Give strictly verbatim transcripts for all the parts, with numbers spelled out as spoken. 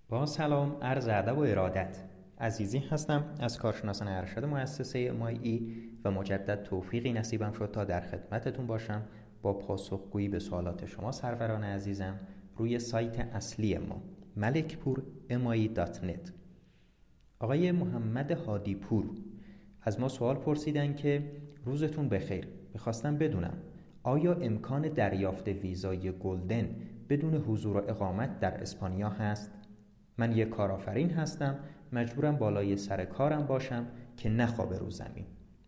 با سلام، عرض ادب و ارادت. عزیزی هستم از کارشناسان ارشد مؤسسه ام آی ای و مجدد توفیقی نصیبم شد تا در خدمتتون باشم با پاسخگویی به سوالات شما سروران عزیزم روی سایت اصلی ما ملکپور ام آی ای دات نت. آقای محمد هادی پور از ما سوال پرسیدن که روزتون بخیر، میخواستم بدونم آیا امکان دریافت ویزای گلدن بدون حضور و اقامت در اسپانیا هست؟ من یک کارآفرین هستم، مجبورم بالای سر کارم باشم که نخوابه رو زمین.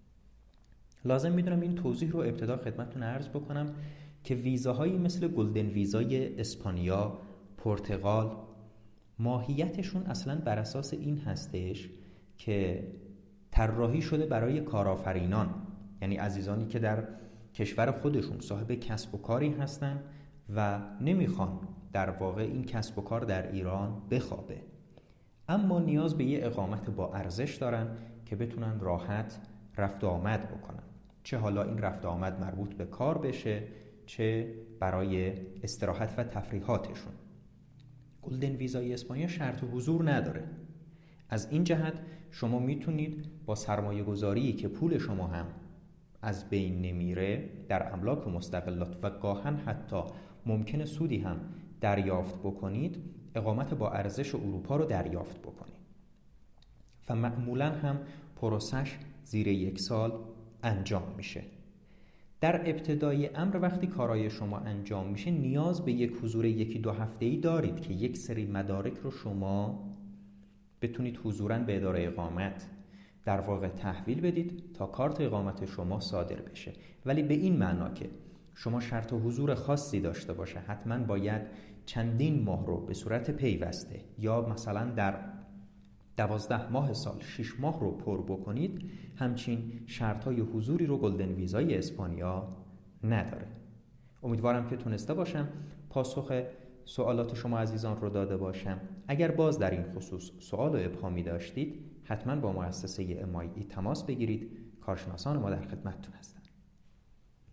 لازم میدونم این توضیح رو ابتدا خدمتتون عرض بکنم که ویزاهایی مثل گلدن ویزای اسپانیا، پرتغال، ماهیتشون اصلا بر اساس این هستش که طراحی شده برای کارآفرینان، یعنی عزیزانی که در کشور خودشون صاحب کسب و کاری هستن و نمیخوان در واقع این کسب و کار در ایران بخوابه، اما نیاز به یه اقامت با ارزش دارن که بتونن راحت رفت و آمد بکنن، چه حالا این رفت و آمد مربوط به کار بشه چه برای استراحت و تفریحاتشون. گلدن ویزای اسپانیا شرط حضور نداره. از این جهت شما میتونید با سرمایه گذاری که پول شما هم از بین نمیره در املاک و مستقلات و گاهن حتی ممکنه سودی هم دریافت بکنید، اقامت با ارزش اروپا رو دریافت بکنید و معمولا هم پروسش زیر یک سال انجام میشه. در ابتدای امر وقتی کارای شما انجام میشه نیاز به یک حضور یکی دو هفته‌ای دارید که یک سری مدارک رو شما بتونید حضوراً به اداره اقامت در واقع تحویل بدید تا کارت اقامت شما صادر بشه، ولی به این معنا که شما شرط و حضور خاصی داشته باشه، حتما باید چندین ماه رو به صورت پیوسته یا مثلا در دوازده ماه سال شش ماه رو پر بکنید، همچین شرطهای حضوری رو گلدن ویزای اسپانیا نداره. امیدوارم که تونسته باشم پاسخ سوالات شما عزیزان رو داده باشم. اگر باز در این خصوص سوال و ابهامی داشتید حتما با مؤسسه ام آی ای تماس بگیرید، کارشناسان ما در خدمتتون هستند.